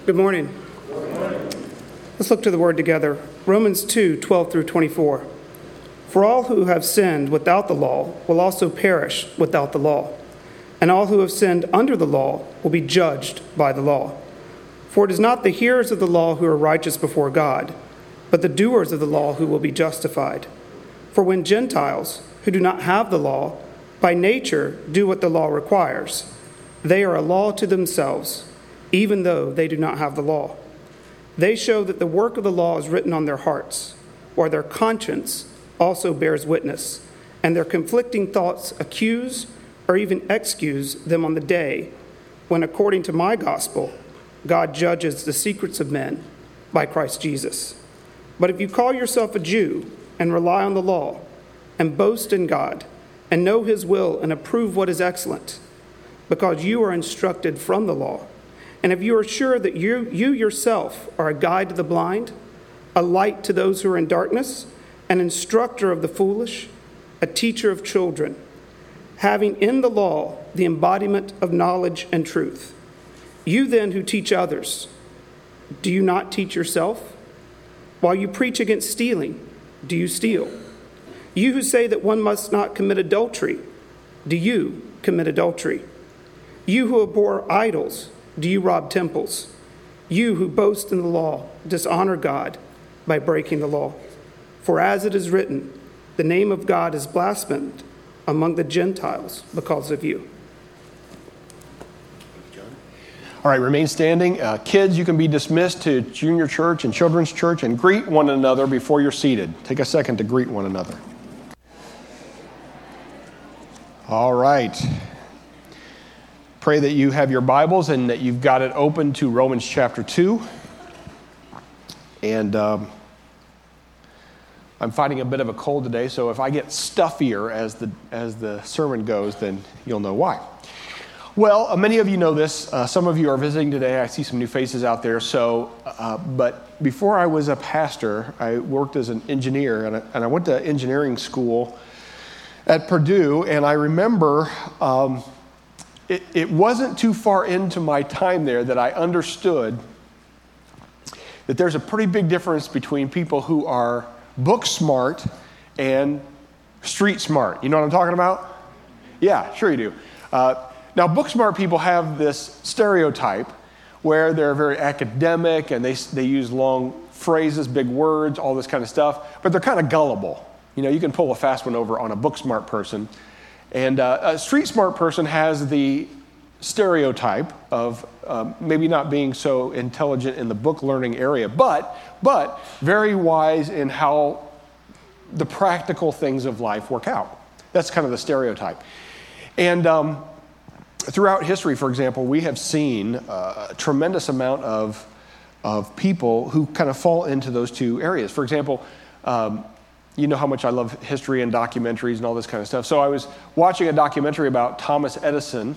Good morning. Let's look to the word together. Romans 2:12 through 24. For all who have sinned without the law will also perish without the law, and all who have sinned under the law will be judged by the law. For it is not the hearers of the law who are righteous before God, but the doers of the law who will be justified. For when Gentiles, who do not have the law, by nature do what the law requires, they are a law to themselves, even though they do not have the law. They show that the work of the law is written on their hearts, or their conscience also bears witness, and their conflicting thoughts accuse or even excuse them on the day when, according to my gospel, God judges the secrets of men by Christ Jesus. But if you call yourself a Jew and rely on the law, and boast in God, and know his will and approve what is excellent, because you are instructed from the law, and if you are sure that you yourself are a guide to the blind, a light to those who are in darkness, an instructor of the foolish, a teacher of children, having in the law the embodiment of knowledge and truth, you then who teach others, do you not teach yourself? While you preach against stealing, do you steal? You who say that one must not commit adultery, do you commit adultery? You who abhor idols, do you rob temples? You who boast in the law dishonor God by breaking the law. For as it is written, the name of God is blasphemed among the Gentiles because of you. All right, remain standing. Kids, you can be dismissed to junior church and children's church and greet one another before you're seated. Take a second to greet one another. All right. Pray that you have your Bibles and that you've got it open to Romans chapter 2. And I'm fighting a bit of a cold today, so if I get stuffier as the sermon goes, then you'll know why. Well, many of you know this. Some of you are visiting today. I see some new faces out there. But before I was a pastor, I worked as an engineer, and I went to engineering school at Purdue, and I remember it wasn't too far into my time there that I understood that there's a pretty big difference between people who are book smart and street smart. You know what I'm talking about? Yeah, sure you do. Now, book smart people have this stereotype where they're very academic and they use long phrases, big words, all this kind of stuff, but they're kind of gullible. You know, you can pull a fast one over on a book smart person. And a street smart person has the stereotype of maybe not being so intelligent in the book learning area, but very wise in how the practical things of life work out. That's kind of the stereotype. And throughout history, for example, we have seen a tremendous amount of people who kind of fall into those two areas. For example, you know how much I love history and documentaries and all this kind of stuff. So I was watching a documentary about Thomas Edison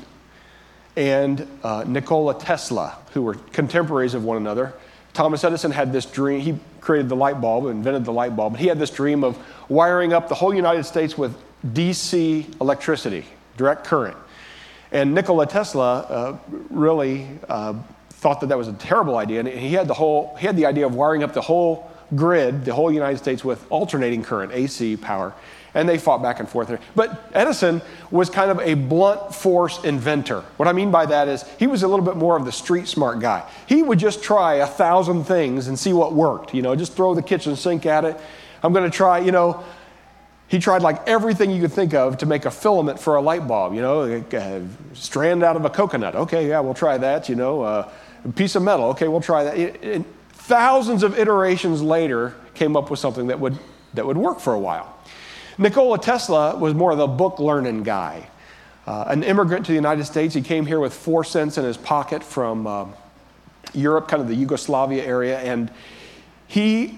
and Nikola Tesla, who were contemporaries of one another. Thomas Edison had this dream. He created the light bulb, invented the light bulb. He had this dream of wiring up the whole United States with DC electricity, direct current. And Nikola Tesla really thought that was a terrible idea. And he had the idea of wiring up the whole grid, the whole United States, with alternating current, AC power, and they fought back and forth there. But Edison was kind of a blunt force inventor. What I mean by that is he was a little bit more of the street smart guy. He would just try 1,000 things and see what worked. You know, just throw the kitchen sink at it. I'm going to try, he tried like everything you could think of to make a filament for a light bulb, a strand out of a coconut. Okay, yeah, we'll try that, a piece of metal. Okay, we'll try that. Thousands of iterations later came up with something that would work for a while. Nikola Tesla was more of the book learning guy. An immigrant to the United States. He came here with 4 cents in his pocket from Europe, kind of the Yugoslavia area, and he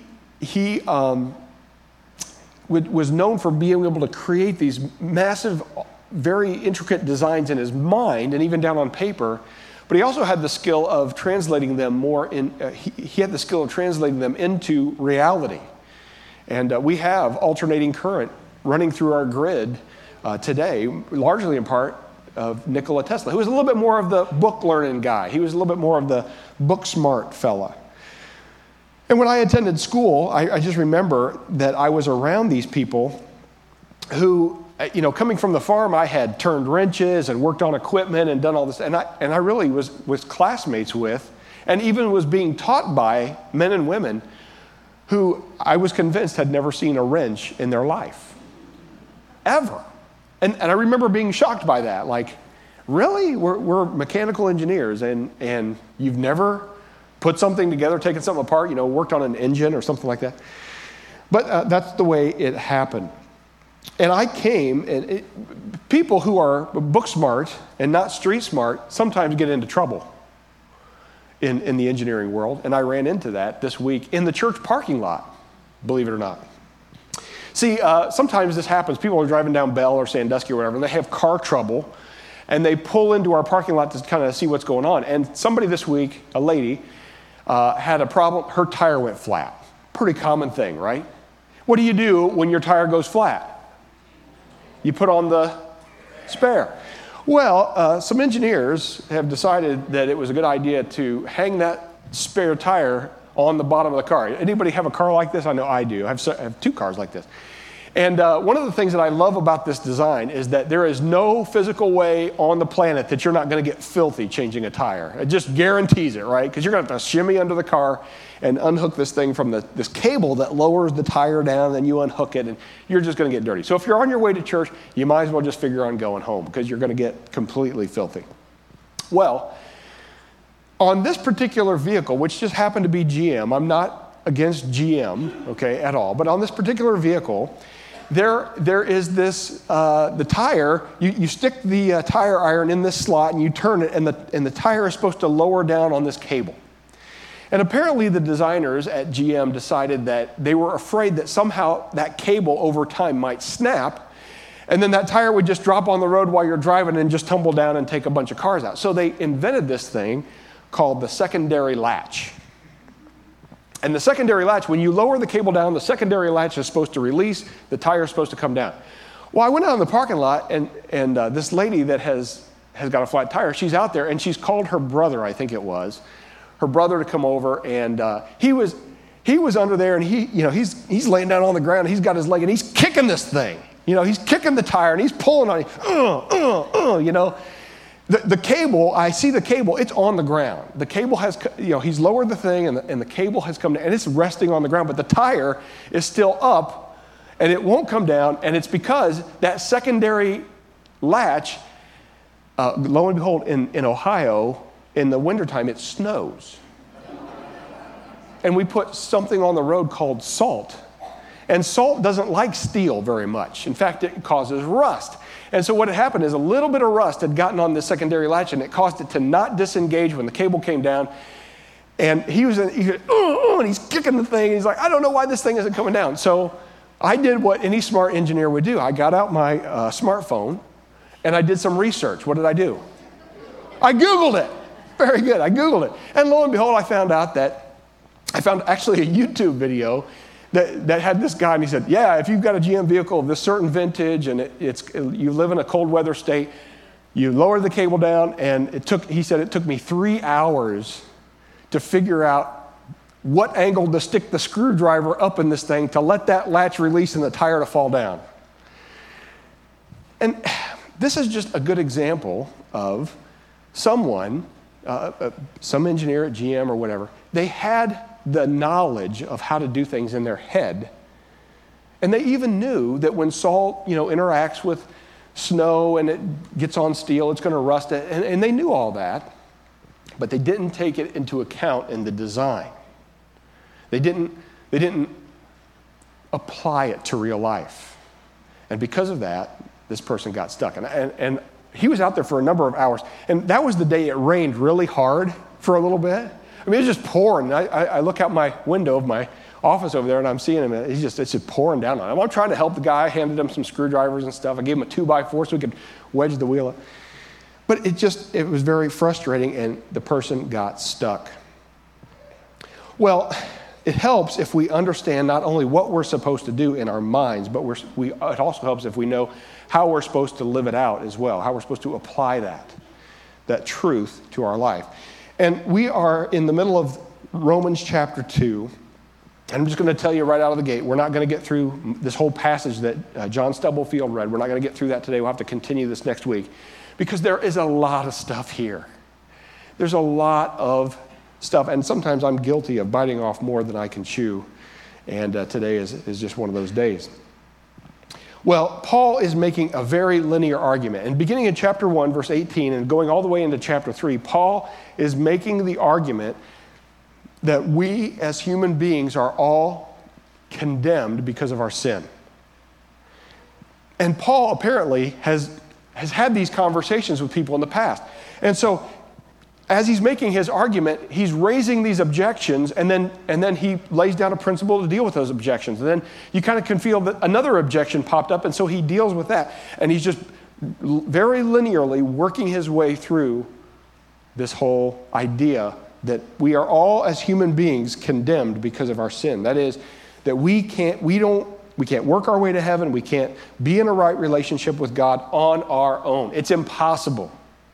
was known for being able to create these massive, very intricate designs in his mind and even down on paper. But he also had the skill of translating them he had the skill of translating them into reality. And we have alternating current running through our grid today, largely in part of Nikola Tesla, who was a little bit more of the book learning guy. He was a little bit more of the book smart fella. And when I attended school, I just remember that I was around these people who, coming from the farm, I had turned wrenches and worked on equipment and done all this. And I really was classmates with, and even was being taught by men and women who I was convinced had never seen a wrench in their life, ever. And I remember being shocked by that. Like, really? We're mechanical engineers, and you've never put something together, taken something apart, worked on an engine or something like that. But that's the way it happened. And I came, and people who are book smart and not street smart sometimes get into trouble in the engineering world. And I ran into that this week in the church parking lot, believe it or not. See, sometimes this happens. People are driving down Bell or Sandusky or whatever, and they have car trouble, and they pull into our parking lot to kind of see what's going on. And somebody this week, a lady, had a problem. Her tire went flat. Pretty common thing, right? What do you do when your tire goes flat? You put on the spare. Well, some engineers have decided that it was a good idea to hang that spare tire on the bottom of the car. Anybody have a car like this? I know I do. I have two cars like this. And one of the things that I love about this design is that there is no physical way on the planet that you're not going to get filthy changing a tire. It just guarantees it, right? Because you're going to have to shimmy under the car and unhook this thing from this cable that lowers the tire down, and then you unhook it, and you're just going to get dirty. So if you're on your way to church, you might as well just figure on going home because you're going to get completely filthy. Well, on this particular vehicle, which just happened to be GM, I'm not against GM, okay, at all, but on this particular vehicle, there is this, the tire, you stick the tire iron in this slot and you turn it, and the tire is supposed to lower down on this cable. And apparently the designers at GM decided that they were afraid that somehow that cable over time might snap, and then that tire would just drop on the road while you're driving and just tumble down and take a bunch of cars out. So they invented this thing called the secondary latch. And the secondary latch, when you lower the cable down, the secondary latch is supposed to release, the tire is supposed to come down. Well, I went out in the parking lot, and this lady that has got a flat tire, she's out there, and she's called her brother, I think it was, her brother to come over, and he was under there, and he's laying down on the ground, he's got his leg, and he's kicking this thing. He's kicking the tire, and he's pulling on it, The cable, I see the cable, it's on the ground. The cable has, he's lowered the thing, and the cable has come down, and it's resting on the ground, but the tire is still up, and it won't come down, and it's because that secondary latch, lo and behold, in Ohio, in the wintertime, it snows. And we put something on the road called salt. And salt doesn't like steel very much. In fact, it causes rust. And so what had happened is a little bit of rust had gotten on this secondary latch, and it caused it to not disengage when the cable came down. And and he's kicking the thing. And he's like, I don't know why this thing isn't coming down. So I did what any smart engineer would do. I got out my smartphone, and I did some research. What did I do? I Googled it. Very good. I Googled it. And lo and behold, I found actually a YouTube video that had this guy, and he said, yeah, if you've got a GM vehicle of this certain vintage and you live in a cold weather state, you lower the cable down, and he said it took me 3 hours to figure out what angle to stick the screwdriver up in this thing to let that latch release and the tire to fall down. And this is just a good example of someone, some engineer at GM or whatever, they had the knowledge of how to do things in their head. And they even knew that when salt, interacts with snow and it gets on steel, it's going to rust it. And they knew all that, but they didn't take it into account in the design. They didn't apply it to real life. And because of that, this person got stuck. And he was out there for a number of hours. And that was the day it rained really hard for a little bit. I mean, it was just pouring. I look out my window of my office over there, and I'm seeing him. It's just pouring down on him. I'm trying to help the guy. I handed him some screwdrivers and stuff. I gave him a 2x4 so we could wedge the wheel up. But it was very frustrating, and the person got stuck. Well, it helps if we understand not only what we're supposed to do in our minds, but it also helps if we know how we're supposed to live it out as well, how we're supposed to apply that truth to our life. And we are in the middle of Romans chapter 2. And I'm just going to tell you right out of the gate, we're not going to get through this whole passage that John Stubblefield read. We're not going to get through that today. We'll have to continue this next week because there is a lot of stuff here. There's a lot of stuff, and sometimes I'm guilty of biting off more than I can chew, and today is just one of those days. Well, Paul is making a very linear argument, and beginning in chapter 1, verse 18, and going all the way into chapter 3, Paul is making the argument that we as human beings are all condemned because of our sin. And Paul apparently has had these conversations with people in the past. And so as he's making his argument, he's raising these objections, and then he lays down a principle to deal with those objections. And then you kind of can feel that another objection popped up, and so he deals with that. And he's just very linearly working his way through this whole idea that we are all as human beings condemned because of our sin. That is, that we can't work our way to heaven. We can't be in a right relationship with God on our own. It's impossible.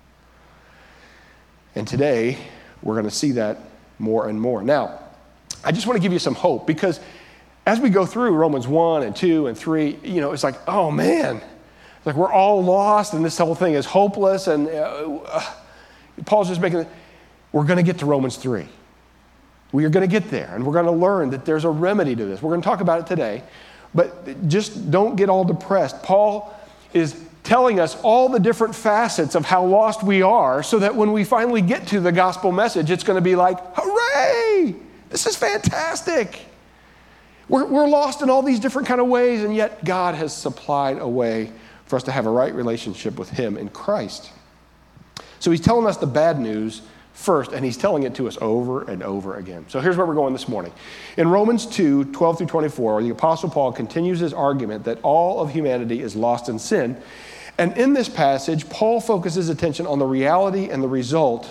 And today, we're going to see that more and more. Now, I just want to give you some hope, because as we go through Romans 1 and 2 and 3, it's like, oh man, it's like we're all lost and this whole thing is hopeless. And Paul's just we're going to get to Romans 3. We are going to get there, and we're going to learn that there's a remedy to this. We're going to talk about it today, but just don't get all depressed. Paul is telling us all the different facets of how lost we are, so that when we finally get to the gospel message, it's going to be like, hooray, this is fantastic. We're lost in all these different kind of ways, and yet God has supplied a way for us to have a right relationship with him in Christ. So he's telling us the bad news first, and he's telling it to us over and over again. So here's where we're going this morning. In Romans 2, 12 through 24, the Apostle Paul continues his argument that all of humanity is lost in sin. And in this passage, Paul focuses attention on the reality and the result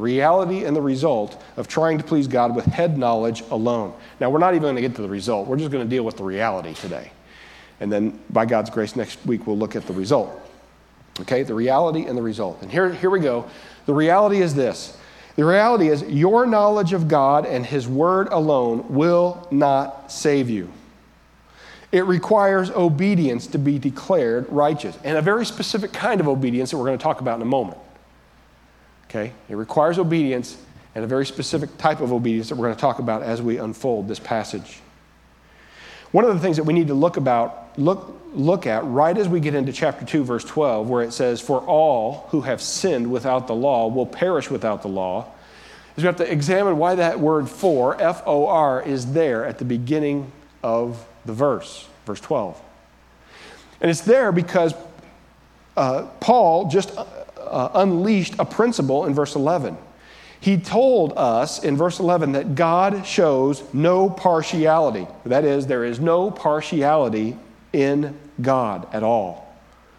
of trying to please God with head knowledge alone. Now, we're not even going to get to the result. We're just going to deal with the reality today. And then, by God's grace, next week we'll look at the result. Okay, the reality and the result. And here we go. The reality is this. The reality is your knowledge of God and his word alone will not save you. It requires obedience to be declared righteous, and a very specific kind of obedience that we're going to talk about in a moment. Okay? It requires obedience and a very specific type of obedience that we're going to talk about as we unfold this passage. One of the things that we need to look at right as we get into chapter 2, verse 12, where it says, "For all who have sinned without the law will perish without the law," is we have to examine why that word "for," F-O-R, is there at the beginning of the verse 12. And it's there because Paul just unleashed a principle in verse 11. He told us in verse 11 that God shows no partiality. That is, there is no partiality in God at all.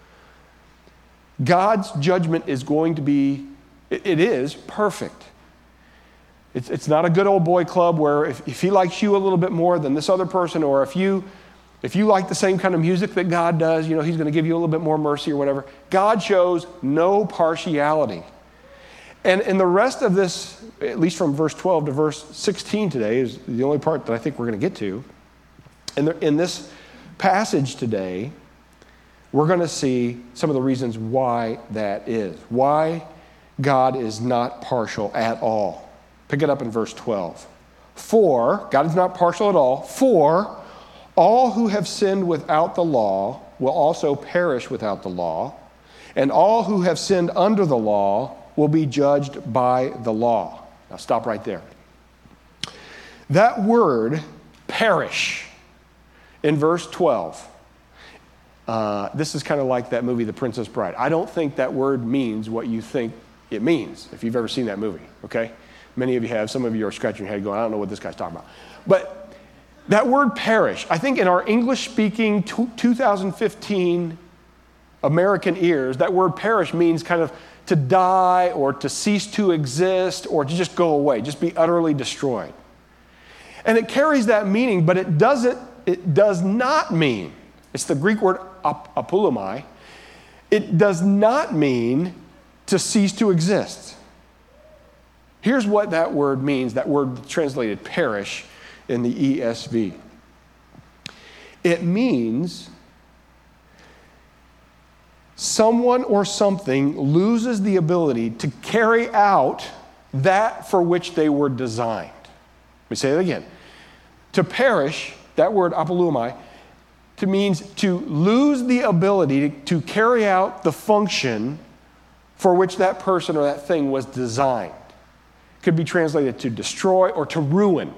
God's judgment is going to be, it is perfect. It's not a good old boy club where if he likes you a little bit more than this other person, or if you like the same kind of music that God does, he's going to give you a little bit more mercy or whatever. God shows no partiality. And in the rest of this, at least from verse 12 to verse 16 today, is the only part that I think we're going to get to. And in this passage today, we're going to see some of the reasons why that is. Why God is not partial at all. Pick it up in verse 12. For, God is not partial at all, for all who have sinned without the law will also perish without the law, and all who have sinned under the law will be judged by the law. Now stop right there. That word, perish, in verse 12, this is kind of like that movie, The Princess Bride. I don't think that word means what you think it means, if you've ever seen that movie, okay? Many of you have. Some of you are scratching your head going, I don't know what this guy's talking about. But that word perish, I think in our English-speaking 2015 American ears, that word perish means kind of to die or to cease to exist or to just go away, just be utterly destroyed. And it carries that meaning, but it does not mean, it's the Greek word apulomai, it does not mean to cease to exist. Here's what that word means, that word translated perish in the ESV. It means someone or something loses the ability to carry out that for which they were designed. Let me say that again. To perish, that word apolumai, means to lose the ability to carry out the function for which that person or that thing was designed. Could be translated to destroy or to ruin.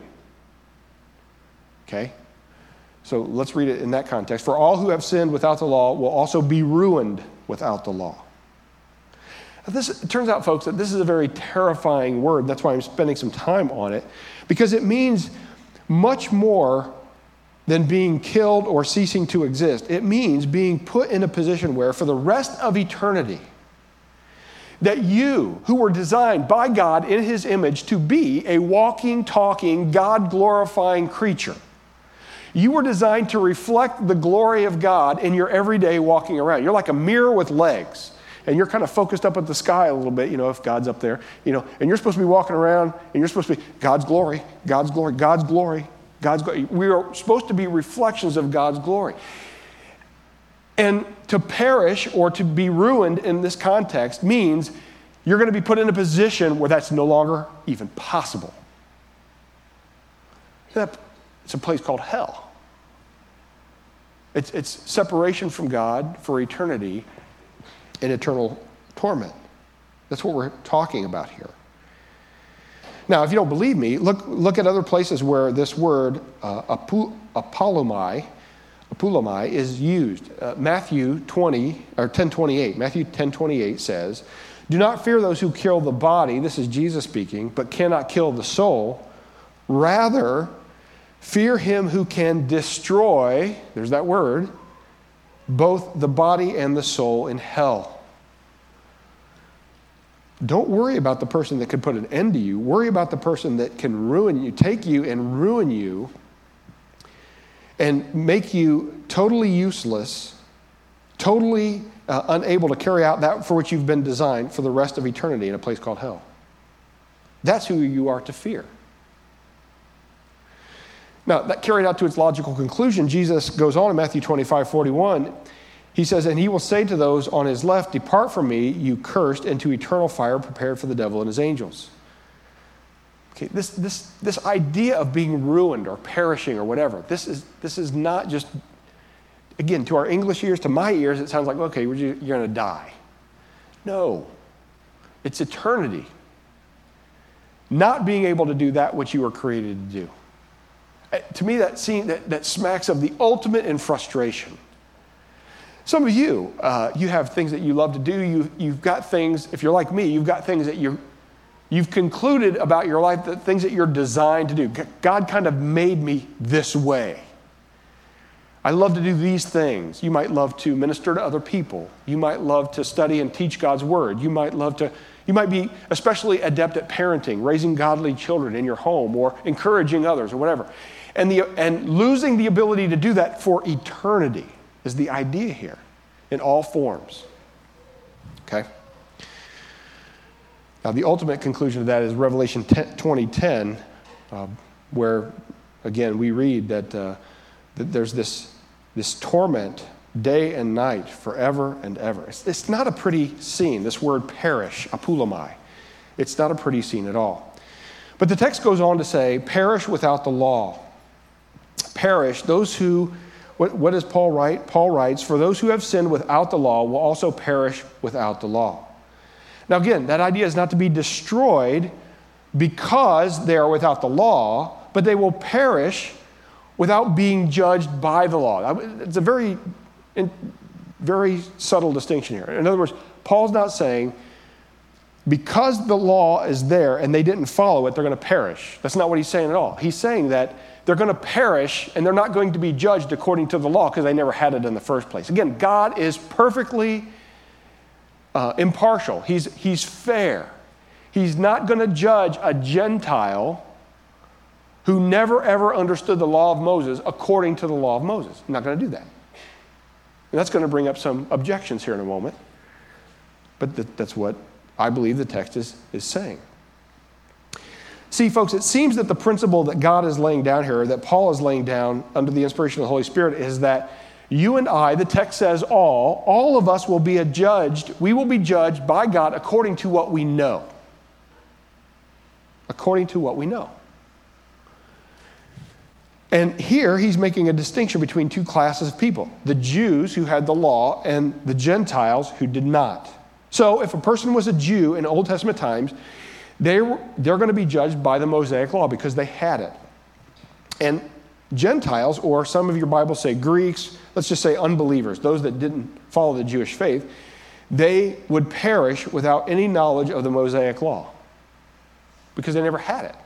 Okay? So let's read it in that context. For all who have sinned without the law will also be ruined without the law. It turns out, folks, that this is a very terrifying word. That's why I'm spending some time on it, because it means much more than being killed or ceasing to exist. It means being put in a position where, for the rest of eternity, that you, who were designed by God in His image to be a walking, talking, God-glorifying creature, you were designed to reflect the glory of God in your everyday walking around. You're like a mirror with legs. And you're kind of focused up at the sky a little bit, if God's up there, and you're supposed to be walking around, and you're supposed to be God's glory, God's glory, God's glory, God's glory. We are supposed to be reflections of God's glory. And to perish or to be ruined in this context means you're going to be put in a position where that's no longer even possible. It's a place called hell. It's separation from God for eternity in eternal torment. That's what we're talking about here. Now, if you don't believe me, look at other places where this word apolomai is used. Matthew 10:28 says, "Do not fear those who kill the body," this is Jesus speaking, "but cannot kill the soul. Rather, fear him who can destroy," there's that word, "both the body and the soul in hell." Don't worry about the person that could put an end to you. Worry about the person that can ruin you, take you and ruin you, and make you totally useless, totally unable to carry out that for which you've been designed for the rest of eternity in a place called hell. That's who you are to fear. Now, that carried out to its logical conclusion, Jesus goes on in Matthew 25:41. He says, "And he will say to those on his left, 'Depart from me, you cursed, into eternal fire prepared for the devil and his angels.'" Okay, this idea of being ruined or perishing or whatever, this is not just, again, to our English ears, to my ears, it sounds like, okay, you're going to die. No, it's eternity. Not being able to do that which you were created to do. To me, that smacks of the ultimate in frustration. Some of you, you have things that you love to do. You've got things, if you're like me, you've got things that you've concluded about your life, the things that you're designed to do. God kind of made me this way. I love to do these things. You might love to minister to other people. You might love to study and teach God's word. You might be especially adept at parenting, raising godly children in your home, or encouraging others, or whatever. And losing the ability to do that for eternity is the idea here in all forms. Okay? Now, the ultimate conclusion of that is Revelation 20:10, where, again, we read that there's this torment day and night forever and ever. It's not a pretty scene, this word perish, apulomai. It's not a pretty scene at all. But the text goes on to say, perish without the law. Perish, those who, what does Paul write? Paul writes, "For those who have sinned without the law will also perish without the law." Now again, that idea is not to be destroyed because they are without the law, but they will perish without being judged by the law. It's a very subtle distinction here. In other words, Paul's not saying because the law is there and they didn't follow it, they're going to perish. That's not what he's saying at all. He's saying that they're going to perish and they're not going to be judged according to the law because they never had it in the first place. Again, God is perfectly impartial. He's fair. He's not going to judge a Gentile who never ever understood the law of Moses according to the law of Moses. I'm not going to do that. And that's going to bring up some objections here in a moment. But that's what I believe the text is saying. See, folks, it seems that the principle that God is laying down here, that Paul is laying down under the inspiration of the Holy Spirit, is that you and I, the text says all of us will be judged. We will be judged by God according to what we know. According to what we know. And here he's making a distinction between two classes of people. The Jews who had the law and the Gentiles who did not. So if a person was a Jew in Old Testament times, they're going to be judged by the Mosaic law because they had it. And Gentiles, or some of your Bibles say Greeks, let's just say unbelievers, those that didn't follow the Jewish faith, they would perish without any knowledge of the Mosaic law because they never had it.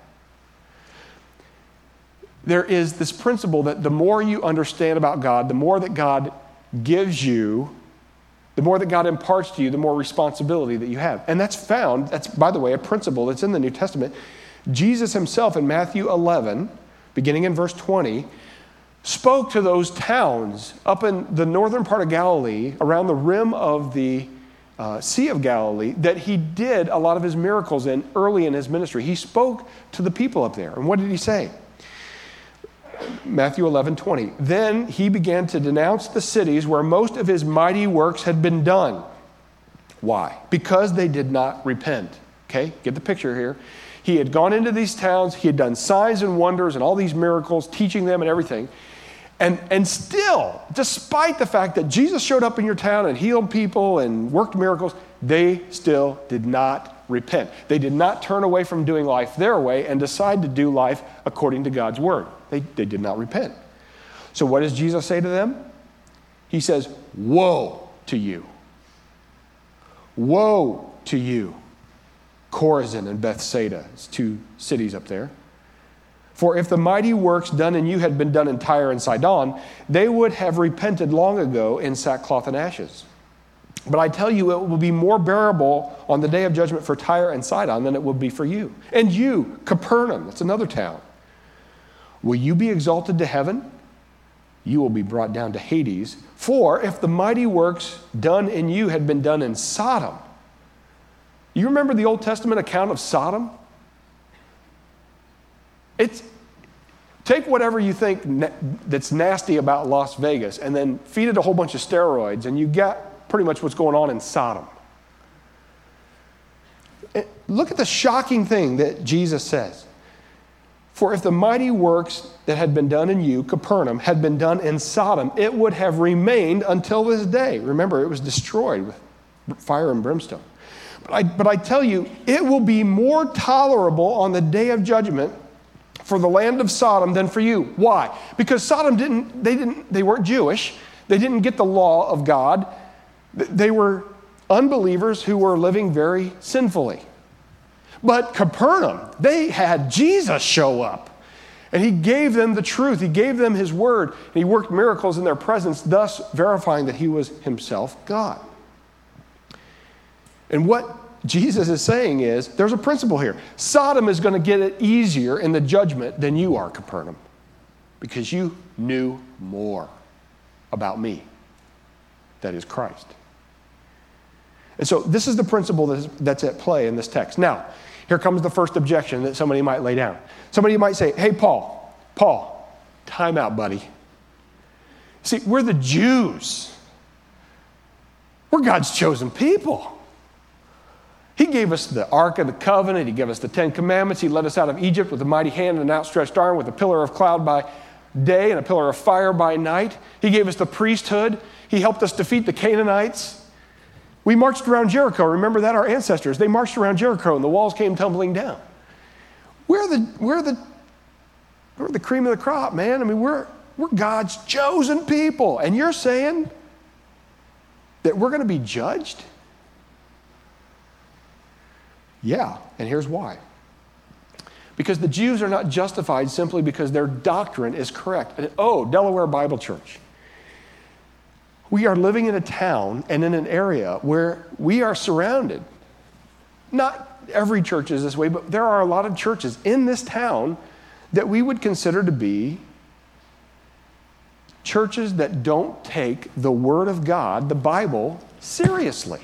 There is this principle that the more you understand about God, the more that God gives you, the more that God imparts to you, the more responsibility that you have. And that's, by the way, a principle that's in the New Testament. Jesus himself in Matthew 11, beginning in verse 20, spoke to those towns up in the northern part of Galilee, around the rim of the Sea of Galilee, that he did a lot of his miracles in early in his ministry. He spoke to the people up there. And what did he say? Matthew 11:20. Then he began to denounce the cities where most of his mighty works had been done. Why? Because they did not repent. Okay, get the picture here. He had gone into these towns, he had done signs and wonders and all these miracles, teaching them and everything. And still, despite the fact that Jesus showed up in your town and healed people and worked miracles, they still did not repent. They did not turn away from doing life their way and decide to do life according to God's word. They did not repent. So what does Jesus say to them? He says, woe to you. Woe to you. Chorazin and Bethsaida, it's two cities up there. For if the mighty works done in you had been done in Tyre and Sidon, they would have repented long ago in sackcloth and ashes. But I tell you, it will be more bearable on the day of judgment for Tyre and Sidon than it will be for you. And you, Capernaum, that's another town. Will you be exalted to heaven? You will be brought down to Hades. For if the mighty works done in you had been done in Sodom. You remember the Old Testament account of Sodom? Take whatever you think that's nasty about Las Vegas and then feed it a whole bunch of steroids and you get pretty much what's going on in Sodom. Look at the shocking thing that Jesus says. For if the mighty works that had been done in you, Capernaum, had been done in Sodom, it would have remained until this day. Remember, it was destroyed with fire and brimstone. But I tell you, it will be more tolerable on the day of judgment for the land of Sodom than for you. Why? Because Sodom they weren't Jewish. They didn't get the law of God. They were unbelievers who were living very sinfully. But Capernaum, they had Jesus show up. And he gave them the truth. He gave them his word. And he worked miracles in their presence, thus verifying that he was himself God. And what Jesus is saying is, there's a principle here. Sodom is going to get it easier in the judgment than you are, Capernaum, because you knew more about me, that is Christ. And so this is the principle that's at play in this text. Now, here comes the first objection that somebody might lay down. Somebody might say, hey, Paul, time out, buddy. See, we're the Jews. We're God's chosen people. He gave us the Ark of the Covenant. He gave us the Ten Commandments. He led us out of Egypt with a mighty hand and an outstretched arm, with a pillar of cloud by day and a pillar of fire by night. He gave us the priesthood. He helped us defeat the Canaanites. We marched around Jericho. Remember that? Our ancestors, they marched around Jericho and the walls came tumbling down. We're the cream of the crop, man. I mean, we're God's chosen people. And you're saying that we're going to be judged? Yeah, and here's why. Because the Jews are not justified simply because their doctrine is correct. And, Delaware Bible Church. We are living in a town and in an area where we are surrounded. Not every church is this way, but there are a lot of churches in this town that we would consider to be churches that don't take the Word of God, the Bible, seriously.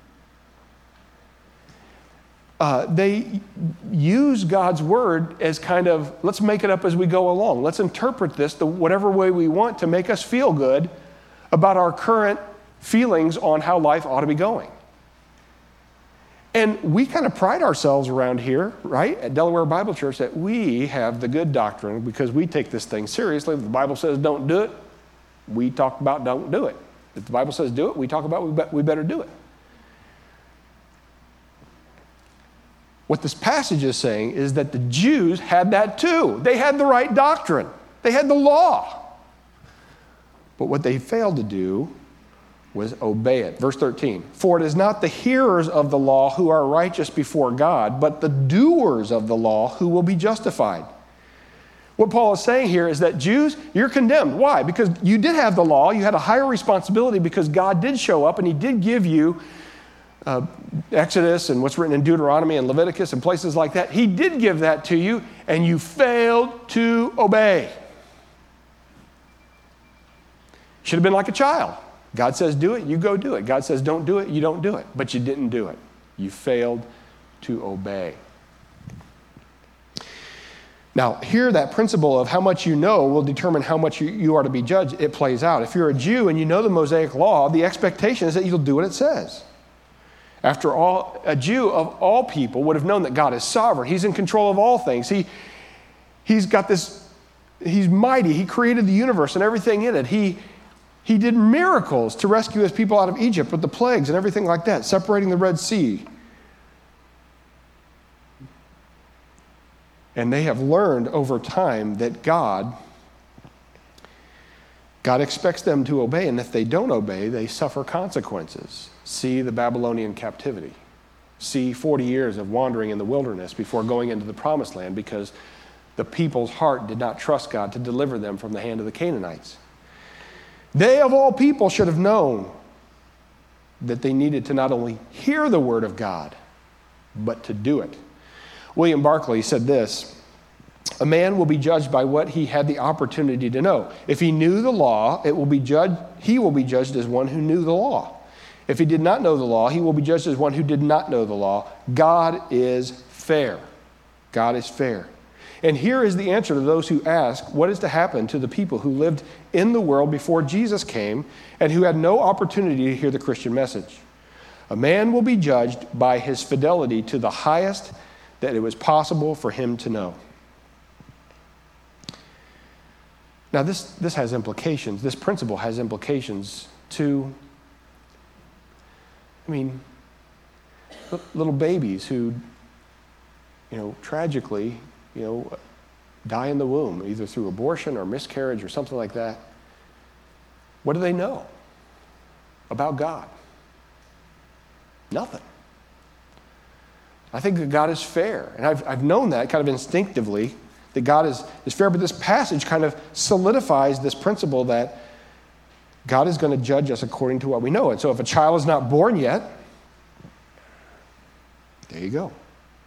They use God's Word as kind of, let's make it up as we go along. Let's interpret this whatever way we want to make us feel good about our current feelings on how life ought to be going. And we kind of pride ourselves around here, right, at Delaware Bible Church, that we have the good doctrine because we take this thing seriously. If the Bible says don't do it, we talk about don't do it. If the Bible says do it, we talk about we better do it. What this passage is saying is that the Jews had that too. They had the right doctrine. They had the law. But what they failed to do was obey it. Verse 13, for it is not the hearers of the law who are righteous before God, but the doers of the law who will be justified. What Paul is saying here is that Jews, you're condemned. Why? Because you did have the law. You had a higher responsibility because God did show up and he did give you Exodus and what's written in Deuteronomy and Leviticus and places like that. He did give that to you and you failed to obey. Should have been like a child. God says do it, you go do it. God says don't do it, you don't do it. But you didn't do it. You failed to obey. Now, here that principle of how much you know will determine how much you are to be judged, it plays out. If you're a Jew and you know the Mosaic Law, the expectation is that you'll do what it says. After all, a Jew of all people would have known that God is sovereign. He's in control of all things. He's got this, he's mighty. He created the universe and everything in it. He did miracles to rescue his people out of Egypt with the plagues and everything like that, separating the Red Sea. And they have learned over time that God expects them to obey, and if they don't obey, they suffer consequences. See the Babylonian captivity. See 40 years of wandering in the wilderness before going into the promised land because the people's heart did not trust God to deliver them from the hand of the Canaanites. They, of all people, should have known that they needed to not only hear the word of God, but to do it. William Barclay said this, a man will be judged by what he had the opportunity to know. If he knew the law, he will be judged as one who knew the law. If he did not know the law, he will be judged as one who did not know the law. God is fair. God is fair. And here is the answer to those who ask, what is to happen to the people who lived in the world before Jesus came and who had no opportunity to hear the Christian message? A man will be judged by his fidelity to the highest that it was possible for him to know. Now, this has implications. This principle has implications to, little babies who, tragically, die in the womb, either through abortion or miscarriage or something like that. What do they know about God? Nothing. I think that God is fair, and I've known that kind of instinctively, that God is fair, but this passage kind of solidifies this principle that God is going to judge us according to what we know. And so if a child is not born yet, there you go.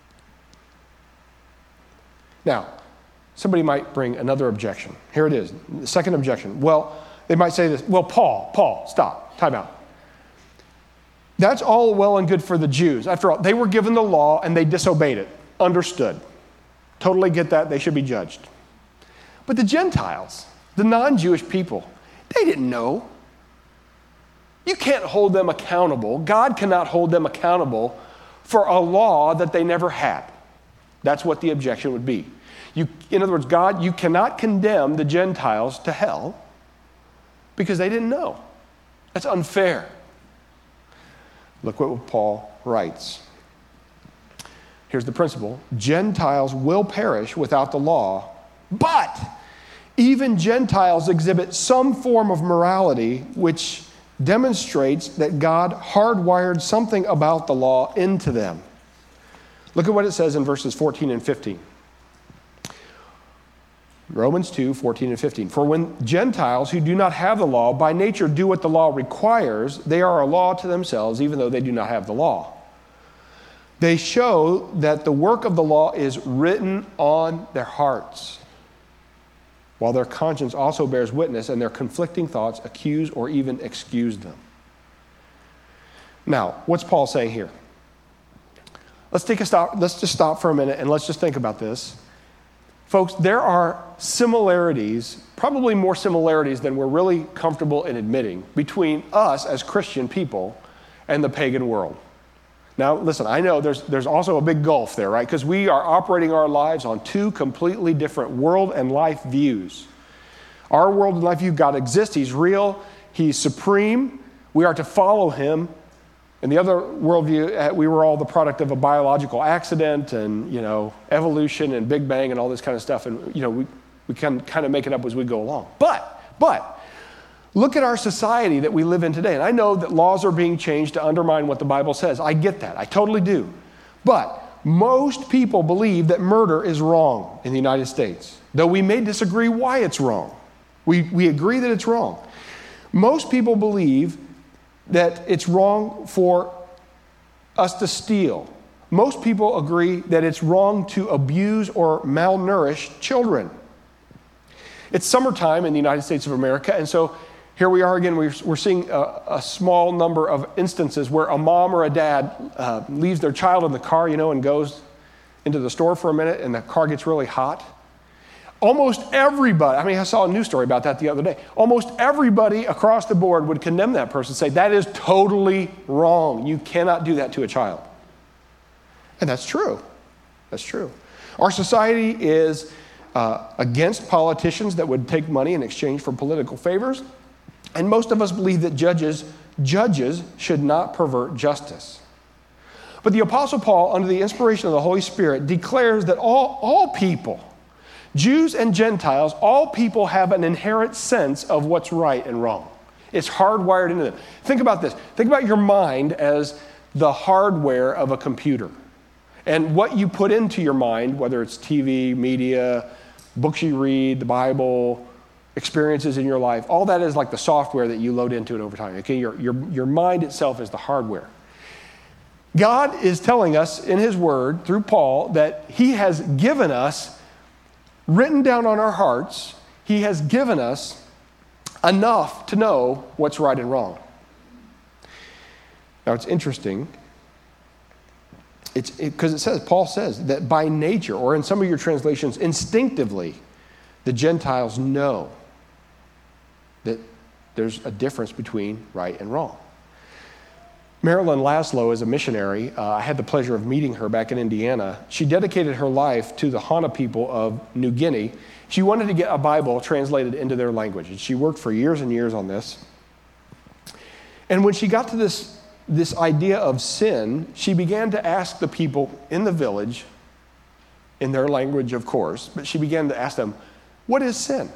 Now, somebody might bring another objection. Here it is, the second objection. Well, they might say this, well, Paul, stop, time out. That's all well and good for the Jews. After all, they were given the law and they disobeyed it. Understood. Totally get that. They should be judged. But the Gentiles, the non-Jewish people, they didn't know. You can't hold them accountable. God cannot hold them accountable for a law that they never had. That's what the objection would be. In other words, God, you cannot condemn the Gentiles to hell because they didn't know. That's unfair. Look what Paul writes. Here's the principle. Gentiles will perish without the law, but even Gentiles exhibit some form of morality which demonstrates that God hardwired something about the law into them. Look at what it says in verses 14 and 15. Romans 2, 14 and 15. For when Gentiles who do not have the law by nature do what the law requires, they are a law to themselves, even though they do not have the law. They show that the work of the law is written on their hearts, while their conscience also bears witness, and their conflicting thoughts accuse or even excuse them. Now, what's Paul saying here? Let's take a stop. Let's just stop for a minute and let's just think about this. Folks, there are similarities, probably more similarities than we're really comfortable in admitting, between us as Christian people and the pagan world. Now, listen, I know there's also a big gulf there, right? Because we are operating our lives on two completely different world and life views. Our world and life view, God exists, He's real, He's supreme, we are to follow Him. And the other worldview, we were all the product of a biological accident and, evolution and Big Bang and all this kind of stuff. And, we can kind of make it up as we go along. But look at our society that we live in today. And I know that laws are being changed to undermine what the Bible says. I get that. I totally do. But most people believe that murder is wrong in the United States, though we may disagree why it's wrong. We agree that it's wrong. Most people believe that it's wrong for us to steal. Most people agree that it's wrong to abuse or malnourish children. It's summertime in the United States of America, and so here we are again. We're seeing a small number of instances where a mom or a dad leaves their child in the car, and goes into the store for a minute, and the car gets really hot. Almost everybody, I saw a news story about that the other day. Almost everybody across the board would condemn that person, say, that is totally wrong. You cannot do that to a child. And that's true. That's true. Our society is against politicians that would take money in exchange for political favors. And most of us believe that judges should not pervert justice. But the Apostle Paul, under the inspiration of the Holy Spirit, declares that all people, Jews and Gentiles, all people have an inherent sense of what's right and wrong. It's hardwired into them. Think about this. Think about your mind as the hardware of a computer. And what you put into your mind, whether it's TV, media, books you read, the Bible, experiences in your life, all that is like the software that you load into it over time. Okay, your mind itself is the hardware. God is telling us in His Word, through Paul, that He has given us, written down on our hearts, He has given us enough to know what's right and wrong. Now it's interesting, because Paul says that by nature, or in some of your translations, instinctively, the Gentiles know that there's a difference between right and wrong. Marilyn Laszlo is a missionary. I had the pleasure of meeting her back in Indiana. She dedicated her life to the Hana people of New Guinea. She wanted to get a Bible translated into their language, and she worked for years and years on this. And when she got to this idea of sin, she began to ask the people in the village, in their language, of course, but she began to ask them, what is sin?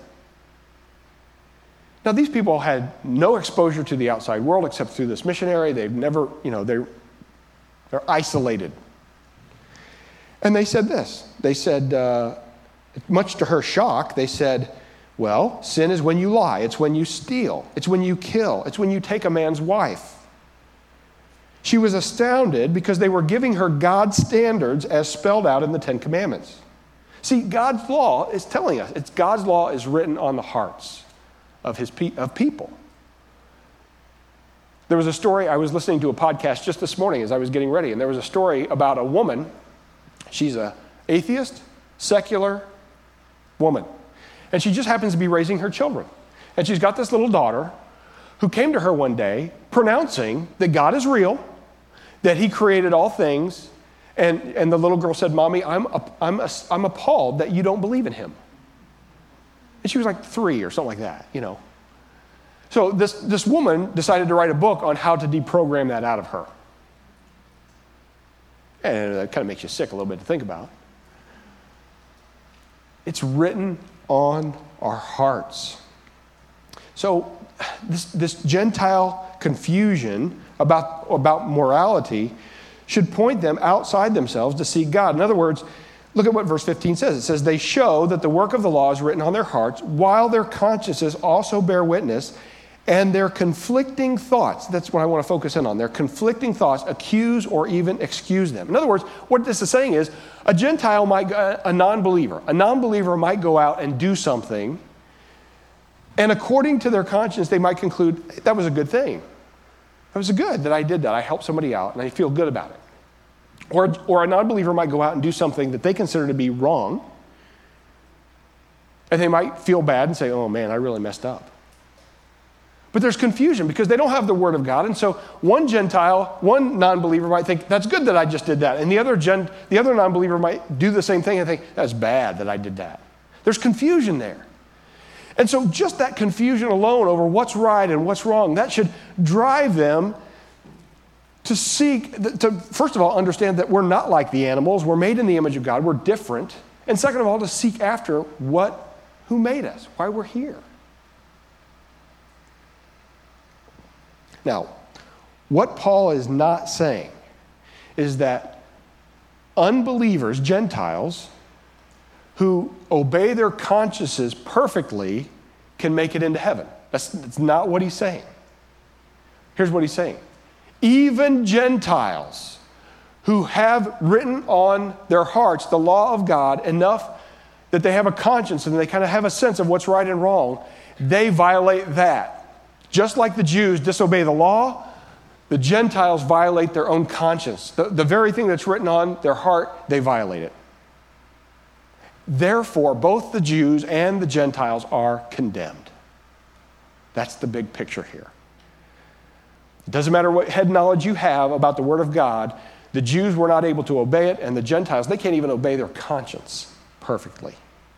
Now, these people had no exposure to the outside world except through this missionary. They've never, they're isolated. And they said this. They said, much to her shock, they said, well, sin is when you lie. It's when you steal. It's when you kill. It's when you take a man's wife. She was astounded because they were giving her God's standards as spelled out in the Ten Commandments. See, God's law is telling us, God's law is written on the hearts of people. There was a story, I was listening to a podcast just this morning as I was getting ready, and there was a story about a woman. She's an atheist, secular woman, and she just happens to be raising her children. And she's got this little daughter who came to her one day pronouncing that God is real, that He created all things, and the little girl said, Mommy, I'm appalled that you don't believe in Him. And she was like 3 or something like that, So this woman decided to write a book on how to deprogram that out of her. And that kind of makes you sick a little bit to think about. It's written on our hearts. So this Gentile confusion about morality should point them outside themselves to seek God. In other words, look at what verse 15 says. It says, they show that the work of the law is written on their hearts, while their consciences also bear witness, and their conflicting thoughts, that's what I want to focus in on, their conflicting thoughts accuse or even excuse them. In other words, what this is saying is, a non-believer might go out and do something And according to their conscience, they might conclude, that was a good thing. It was good that I did that. I helped somebody out, and I feel good about it. Or a non-believer might go out and do something that they consider to be wrong, and they might feel bad and say, oh man, I really messed up. But there's confusion because they don't have the Word of God, and so one non-believer might think, that's good that I just did that, and the other non-believer might do the same thing and think, that's bad that I did that. There's confusion there. And so just that confusion alone over what's right and what's wrong, that should drive them to first of all, understand that we're not like the animals. We're made in the image of God. We're different. And second of all, to seek after who made us, why we're here. Now, what Paul is not saying is that unbelievers, Gentiles, who obey their consciences perfectly can make it into heaven. That's not what he's saying. Here's what he's saying. Even Gentiles who have written on their hearts the law of God enough that they have a conscience and they kind of have a sense of what's right and wrong, they violate that. Just like the Jews disobey the law, the Gentiles violate their own conscience. The very thing that's written on their heart, they violate it. Therefore, both the Jews and the Gentiles are condemned. That's the big picture here. It doesn't matter what head knowledge you have about the Word of God, the Jews were not able to obey it, and the Gentiles, they can't even obey their conscience perfectly.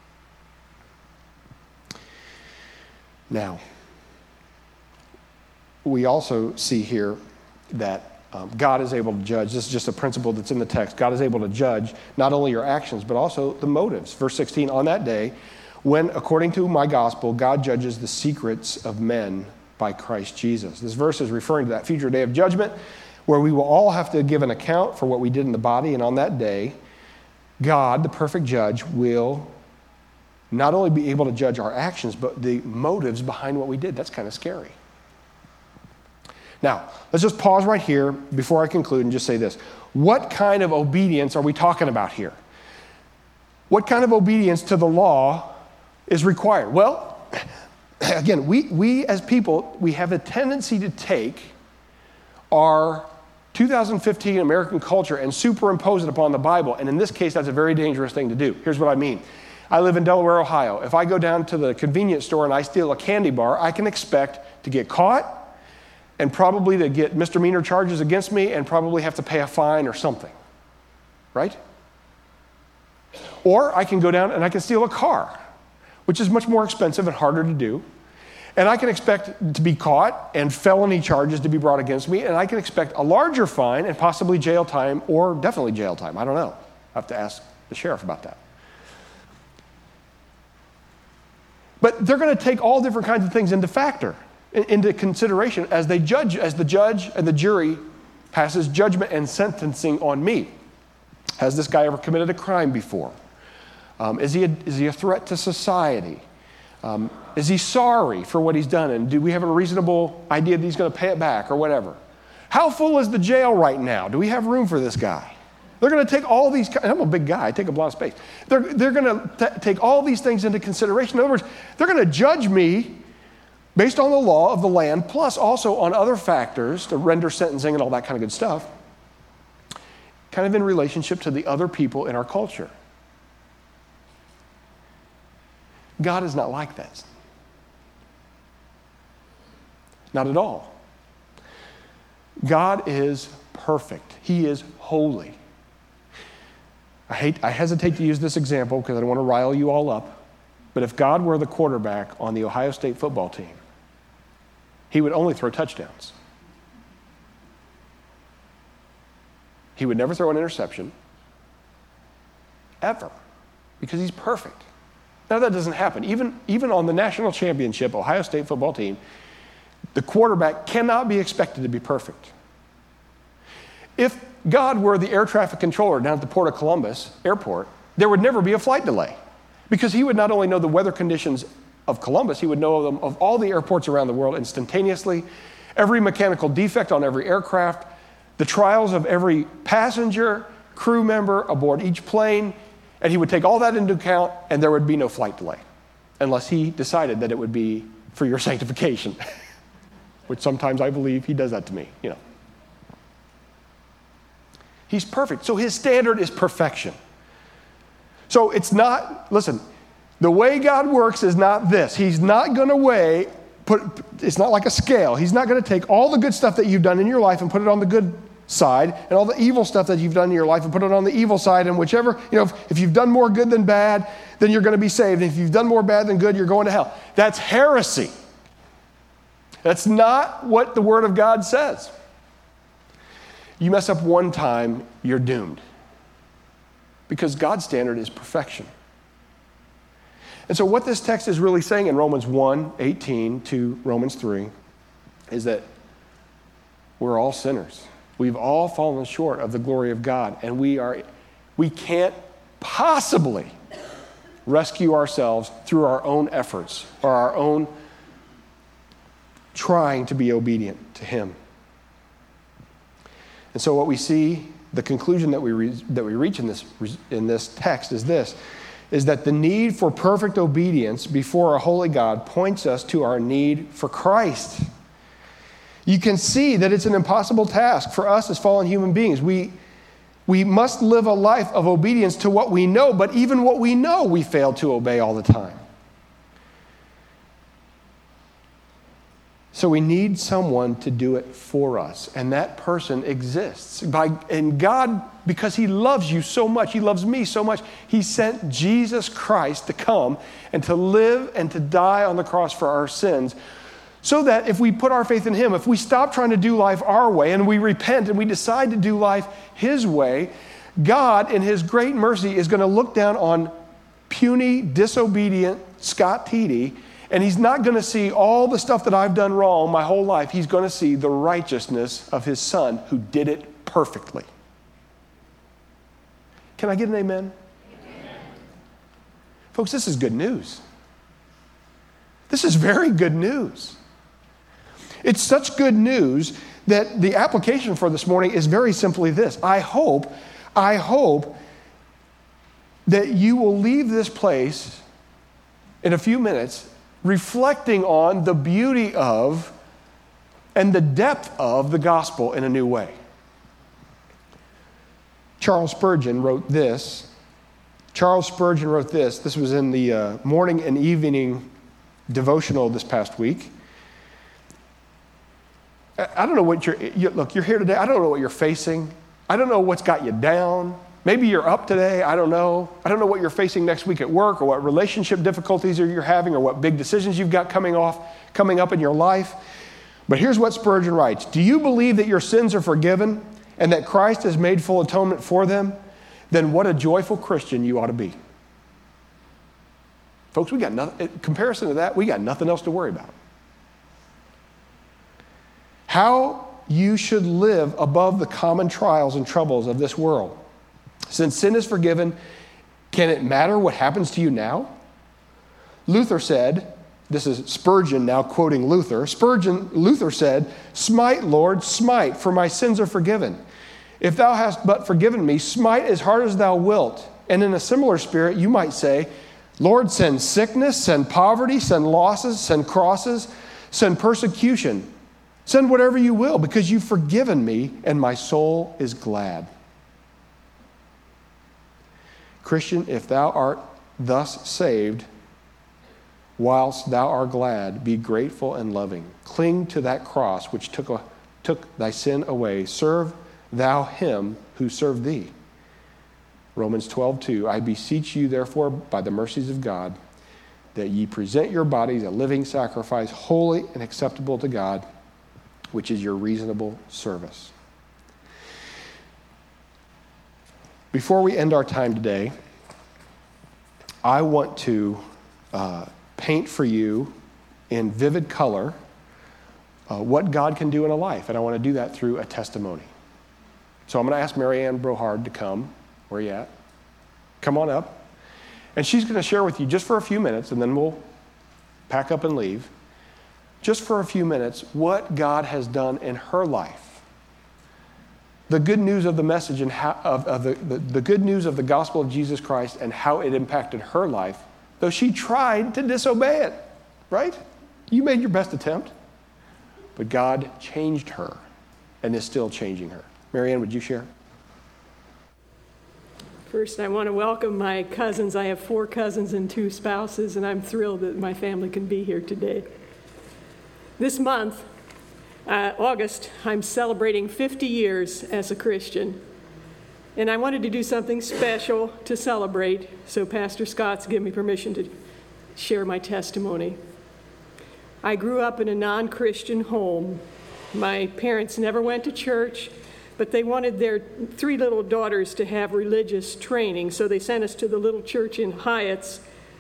Now, we also see here that God is able to judge. This is just a principle that's in the text. God is able to judge not only your actions, but also the motives. Verse 16, on that day, when, according to my gospel, God judges the secrets of men by Christ Jesus. This verse is referring to that future day of judgment where we will all have to give an account for what we did in the body. And on that day, God, the perfect judge, will not only be able to judge our actions, but the motives behind what we did. That's kind of scary. Now, let's just pause right here before I conclude and just say this. What kind of obedience are we talking about here? What kind of obedience to the law is required? Well, again, we as people, we have a tendency to take our 2015 American culture and superimpose it upon the Bible, and in this case, that's a very dangerous thing to do. Here's what I mean. I live in Delaware, Ohio. If I go down to the convenience store and I steal a candy bar, I can expect to get caught and probably to get misdemeanor charges against me and probably have to pay a fine or something, right? Or I can go down and I can steal a car, which is much more expensive and harder to do. And I can expect to be caught and felony charges to be brought against me, and I can expect a larger fine and possibly jail time, or definitely jail time. I don't know. I have to ask the sheriff about that. But they're going to take all different kinds of things into consideration as the judge and the jury passes judgment and sentencing on me. Has this guy ever committed a crime before? Is he a threat to society? Is he sorry for what he's done? And do we have a reasonable idea that he's going to pay it back or whatever? How full is the jail right now? Do we have room for this guy? They're going to take all these, I'm a big guy, I take up a lot of space. They're going to take all these things into consideration. In other words, they're going to judge me based on the law of the land, plus also on other factors to render sentencing and all that kind of good stuff, kind of in relationship to the other people in our culture. God is not like that. Not at all. God is perfect. He is holy. I hesitate to use this example because I don't want to rile you all up, but if God were the quarterback on the Ohio State football team, he would only throw touchdowns. He would never throw an interception, ever, because he's perfect. Now that doesn't happen. Even on the national championship Ohio State football team, the quarterback cannot be expected to be perfect. If God were the air traffic controller down at the Port of Columbus airport, there would never be a flight delay because he would not only know the weather conditions of Columbus, he would know them of all the airports around the world instantaneously, every mechanical defect on every aircraft, the trials of every passenger, crew member aboard each plane, and he would take all that into account and there would be no flight delay unless he decided that it would be for your sanctification, which sometimes I believe he does that to me, He's perfect. So his standard is perfection. So it's not, listen, the way God works is not this. He's not going to it's not like a scale. He's not going to take all the good stuff that you've done in your life and put it on the good side, and all the evil stuff that you've done in your life and put it on the evil side, and whichever, if you've done more good than bad, then you're going to be saved. And if you've done more bad than good, you're going to hell. That's heresy. That's not what the Word of God says. You mess up one time, you're doomed. Because God's standard is perfection. And so what this text is really saying in Romans 1:18 to Romans 3 is that we're all sinners. We've all fallen short of the glory of God, and we can't possibly rescue ourselves through our own efforts or our own trying to be obedient to Him. And so what we see, the conclusion that we reach in this text is this, is that the need for perfect obedience before a holy God points us to our need for Christ. You can see that it's an impossible task for us as fallen human beings. We must live a life of obedience to what we know, but even what we know, we fail to obey all the time. So we need someone to do it for us, and that person exists. And God, because He loves you so much, He loves me so much, He sent Jesus Christ to come and to live and to die on the cross for our sins, so that if we put our faith in Him, if we stop trying to do life our way and we repent and we decide to do life His way, God, in His great mercy, is going to look down on puny, disobedient Scott Teedy, and He's not going to see all the stuff that I've done wrong my whole life. He's going to see the righteousness of His Son who did it perfectly. Can I get an amen? Amen. Folks, this is good news. This is very good news. It's such good news that the application for this morning is very simply this. I hope that you will leave this place in a few minutes reflecting on the beauty of and the depth of the gospel in a new way. Charles Spurgeon wrote this. This was in the morning and evening devotional this past week. I don't know what you're here today. I don't know what you're facing. I don't know what's got you down. Maybe you're up today. I don't know. I don't know what you're facing next week at work, or what relationship difficulties you're having, or what big decisions you've got coming up in your life. But here's what Spurgeon writes. Do you believe that your sins are forgiven and that Christ has made full atonement for them? Then what a joyful Christian you ought to be. Folks, we got nothing, in comparison to that, we got nothing else to worry about. How you should live above the common trials and troubles of this world. Since sin is forgiven, can it matter what happens to you now? Luther said, this is Spurgeon now quoting Luther. Luther said, "Smite, Lord, smite, for my sins are forgiven. If thou hast but forgiven me, smite as hard as thou wilt." And in a similar spirit, you might say, "Lord, send sickness, send poverty, send losses, send crosses, send persecution. Send whatever you will, because you've forgiven me, and my soul is glad." Christian, if thou art thus saved, whilst thou art glad, be grateful and loving. Cling to that cross which took thy sin away. Serve thou Him who served thee. Romans 12:2, I beseech you therefore by the mercies of God, that ye present your bodies a living sacrifice, holy and acceptable to God, which is your reasonable service. Before we end our time today, I want to paint for you in vivid color what God can do in a life, and I want to do that through a testimony. So I'm going to ask Mary Ann Brohard to come. Where are you at? Come on up. And she's going to share with you just for a few minutes, and then we'll pack up and leave. Just for a few minutes, what God has done in her life. The good news of the message and the good news of the gospel of Jesus Christ and how it impacted her life, though she tried to disobey it, right? You made your best attempt, but God changed her and is still changing her. Marianne, would you share? First, I want to welcome my cousins. I have 4 cousins and 2 spouses, and I'm thrilled that my family can be here today. This month, August, I'm celebrating 50 years as a Christian, and I wanted to do something special to celebrate, so Pastor Scott's given me permission to share my testimony. I grew up in a non-Christian home. My parents never went to church, but they wanted their 3 little daughters to have religious training, so they sent us to the little church in Hyatt's.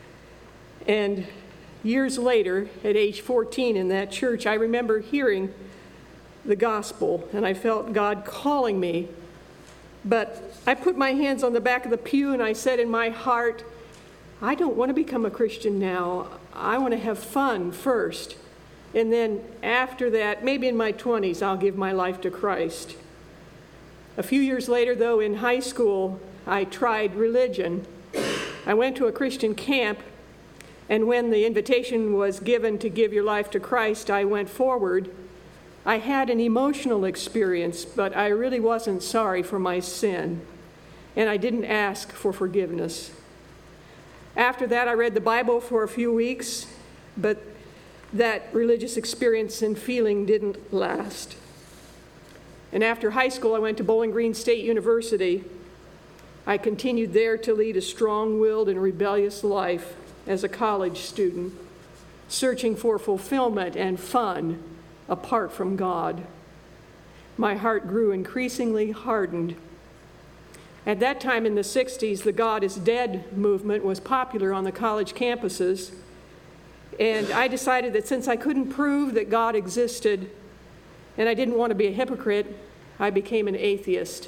And years later, at age 14 in that church, I remember hearing the gospel, and I felt God calling me. But I put my hands on the back of the pew, and I said in my heart, I don't want to become a Christian now. I want to have fun first. And then after that, maybe in my 20s, I'll give my life to Christ. A few years later, though, in high school, I tried religion. I went to a Christian camp, and when the invitation was given to give your life to Christ, I went forward. I had an emotional experience, but I really wasn't sorry for my sin, and I didn't ask for forgiveness. After that, I read the Bible for a few weeks, but that religious experience and feeling didn't last. And after high school, I went to Bowling Green State University. I continued there to lead a strong-willed and rebellious life as a college student, searching for fulfillment and fun apart from God. My heart grew increasingly hardened. At that time in the 60s, the God is Dead movement was popular on the college campuses, and I decided that since I couldn't prove that God existed, and I didn't want to be a hypocrite, I became an atheist.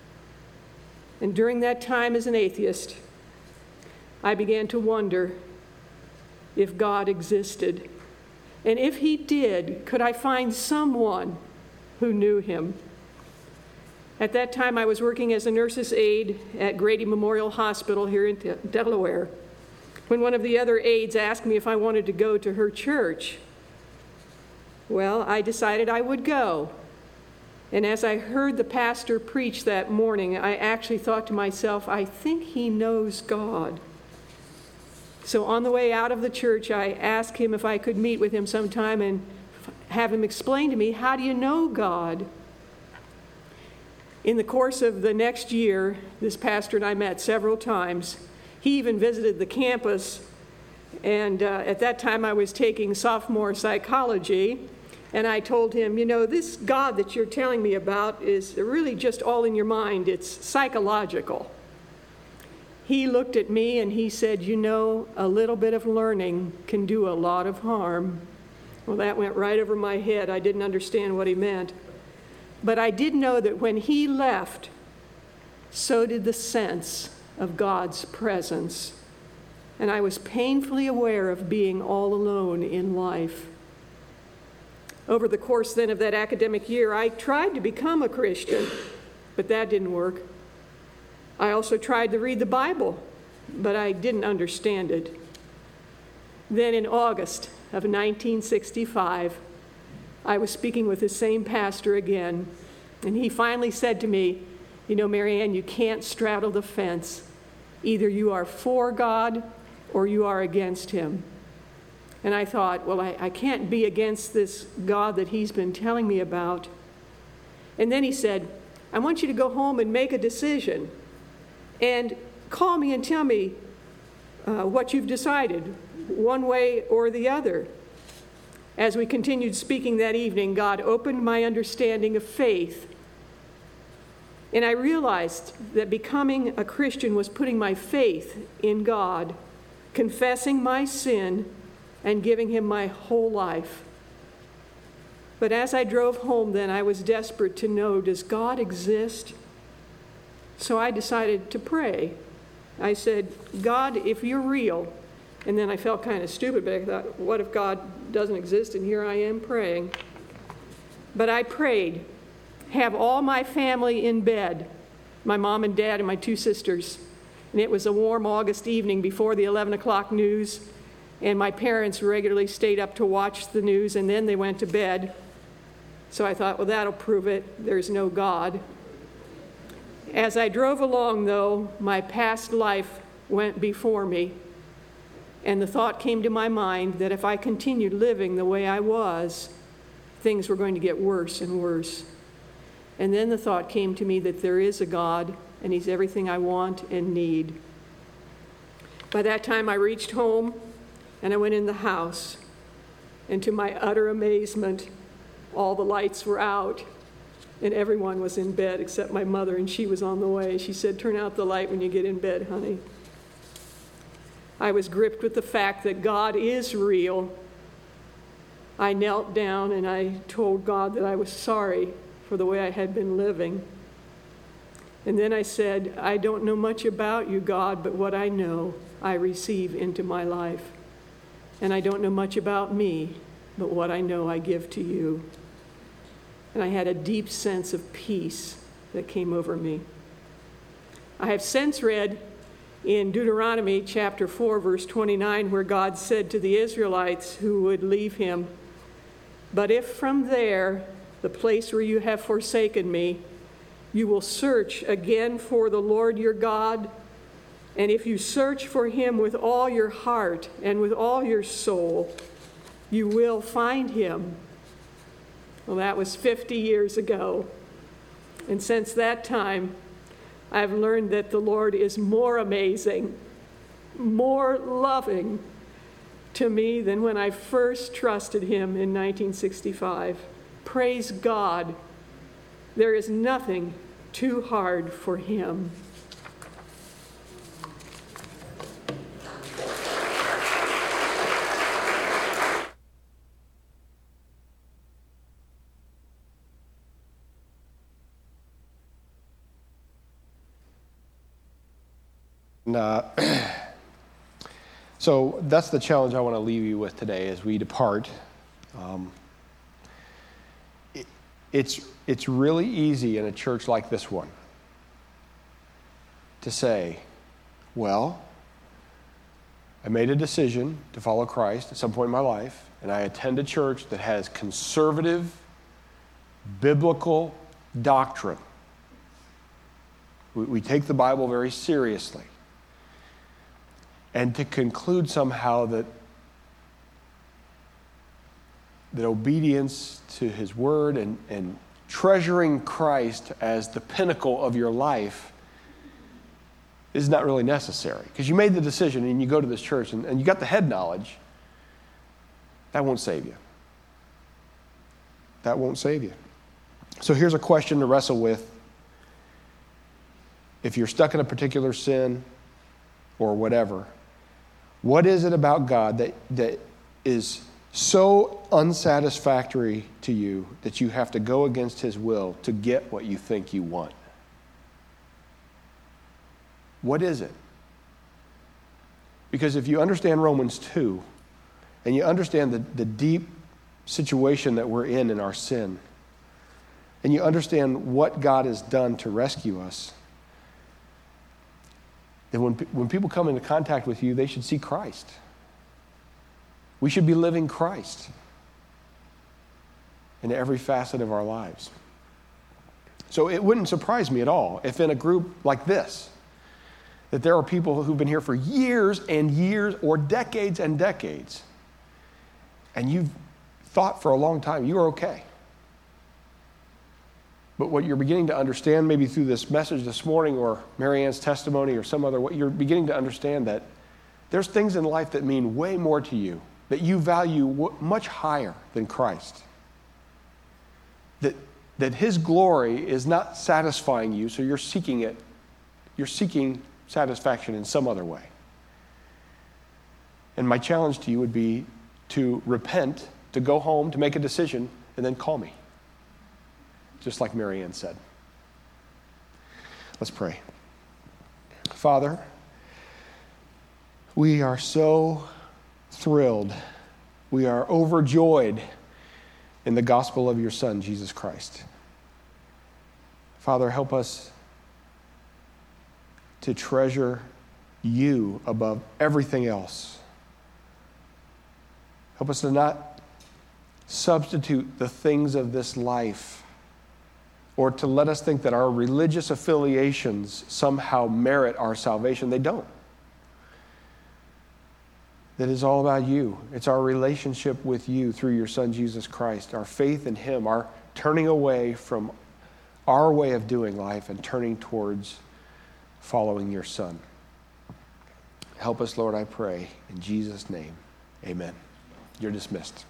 And during that time as an atheist, I began to wonder if God existed. And if he did, could I find someone who knew him? At that time, I was working as a nurse's aide at Grady Memorial Hospital here in Delaware, when one of the other aides asked me if I wanted to go to her church. Well, I decided I would go. And as I heard the pastor preach that morning, I actually thought to myself, I think he knows God. So on the way out of the church, I asked him if I could meet with him sometime and have him explain to me, how do you know God? In the course of the next year, this pastor and I met several times. He even visited the campus, and at that time I was taking sophomore psychology, and I told him, you know, this God that you're telling me about is really just all in your mind. It's psychological. He looked at me and he said, you know, a little bit of learning can do a lot of harm. Well, that went right over my head. I didn't understand what he meant. But I did know that when he left, so did the sense of God's presence. And I was painfully aware of being all alone in life. Over the course then of that academic year, I tried to become a Christian, but that didn't work. I also tried to read the Bible, but I didn't understand it. Then in August of 1965, I was speaking with the same pastor again, and he finally said to me, you know, Marianne, you can't straddle the fence. Either you are for God or you are against him. And I thought, well, I can't be against this God that he's been telling me about. And then he said, I want you to go home and make a decision and call me and tell me what you've decided, one way or the other. As we continued speaking that evening, God opened my understanding of faith. And I realized that becoming a Christian was putting my faith in God, confessing my sin, and giving him my whole life. But as I drove home then, I was desperate to know, does God exist? So I decided to pray. I said, God, if you're real, and then I felt kind of stupid, but I thought, what if God doesn't exist? And here I am praying. But I prayed, have all my family in bed, my mom and dad and my 2 sisters. And it was a warm August evening before the 11 o'clock news. And my parents regularly stayed up to watch the news, and then they went to bed. So I thought, well, that'll prove it. There's no God. As I drove along, though, my past life went before me. And the thought came to my mind that if I continued living the way I was, things were going to get worse and worse. And then the thought came to me that there is a God, and He's everything I want and need. By that time, I reached home, and I went in the house. And to my utter amazement, all the lights were out, and everyone was in bed except my mother, and she was on the way. She said, "Turn out the light when you get in bed, honey." I was gripped with the fact that God is real. I knelt down and I told God that I was sorry for the way I had been living. And then I said, "I don't know much about you, God, but what I know, I receive into my life. And I don't know much about me, but what I know, I give to you." And I had a deep sense of peace that came over me. I have since read in Deuteronomy chapter 4, verse 29, where God said to the Israelites who would leave him, "But if from there, the place where you have forsaken me, you will search again for the Lord your God, and if you search for him with all your heart and with all your soul, you will find him." Well, that was 50 years ago. And since that time, I've learned that the Lord is more amazing, more loving to me than when I first trusted him in 1965. Praise God. There is nothing too hard for him. So that's the challenge I want to leave you with today as we depart. It's really easy in a church like this one to say, well, I made a decision to follow Christ at some point in my life, and I attend a church that has conservative, biblical doctrine. We take the Bible very seriously. And to conclude somehow that obedience to his word and treasuring Christ as the pinnacle of your life is not really necessary. Because you made the decision and you go to this church and you got the head knowledge, that won't save you. That won't save you. So here's a question to wrestle with. If you're stuck in a particular sin or whatever, what is it about God that is so unsatisfactory to you that you have to go against his will to get what you think you want? What is it? Because if you understand Romans 2, and you understand the deep situation that we're in our sin, and you understand what God has done to rescue us, then when people come into contact with you, they should see Christ. We should be living Christ in every facet of our lives. So it wouldn't surprise me at all if in a group like this, that there are people who've been here for years and years or decades and decades, and you've thought for a long time you are okay. But what you're beginning to understand, maybe through this message this morning or Mary Ann's testimony or some other, what you're beginning to understand that there's things in life that mean way more to you, that you value much higher than Christ. That his glory is not satisfying you, so you're seeking it. You're seeking satisfaction in some other way. And my challenge to you would be to repent, to go home, to make a decision, and then call me. Just like Mary Ann said. Let's pray. Father, we are so thrilled. We are overjoyed in the gospel of your Son, Jesus Christ. Father, help us to treasure you above everything else. Help us to not substitute the things of this life, or to let us think that our religious affiliations somehow merit our salvation. They don't. That is all about you. It's our relationship with you through your Son, Jesus Christ, our faith in him, our turning away from our way of doing life and turning towards following your Son. Help us, Lord, I pray. In Jesus' name, amen. You're dismissed.